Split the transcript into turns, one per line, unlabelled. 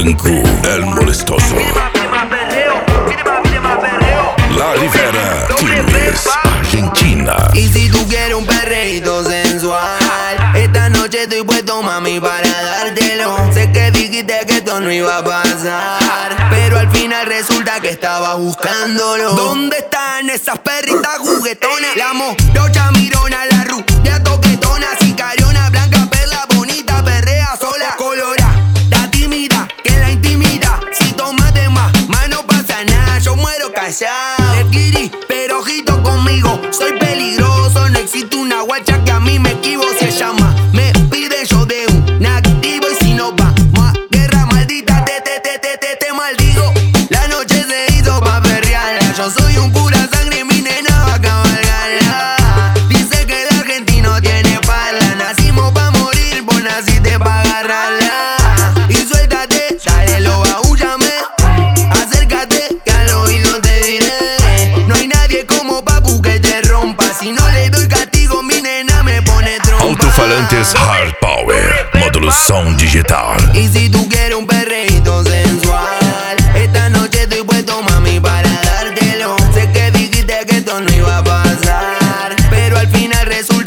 Tinku, el molestoso. La Rivera, Quilmes, Argentina.
Y si tú quieres un perreíto sensual, esta noche estoy puesto, mami, para dártelo. Sé que dijiste que esto no iba a pasar, pero al final resulta que estaba buscándolo. ¿Dónde están esas perritas juguetonas? La morocha mirona, la rubia toquetona, sicariona, blanca, perla, bonita, perrea sola, colora, la tímida, que la intimida. Si tomas de más no pasa nada, yo muero callado. Le quirí, pero ojito conmigo, soy peligroso, no existe una guacha que a mí me esquivo. Se llama, me pide yo de un activo, y si no va más guerra maldita, te maldigo. La noche se hizo pa' perrearla, yo soy un pura sangre y mi nena va a cabalgarla. Dice que el argentino tiene parla, nacimos pa' morir, vos naciste pa' agarrarla. Y suéltate, dale, lo baúllame, acércate que al oído te diré. No hay nadie como papu que te rompa, si no le doy castigo mi nena me pone trompa.
Alto-falantes Hard Power, módulo som digital.
Y si tú quieres un perreíto sensual, esta noche estoy puesto, mami, para dártelo. Sé que dijiste que esto no iba a pasar, pero al final resulta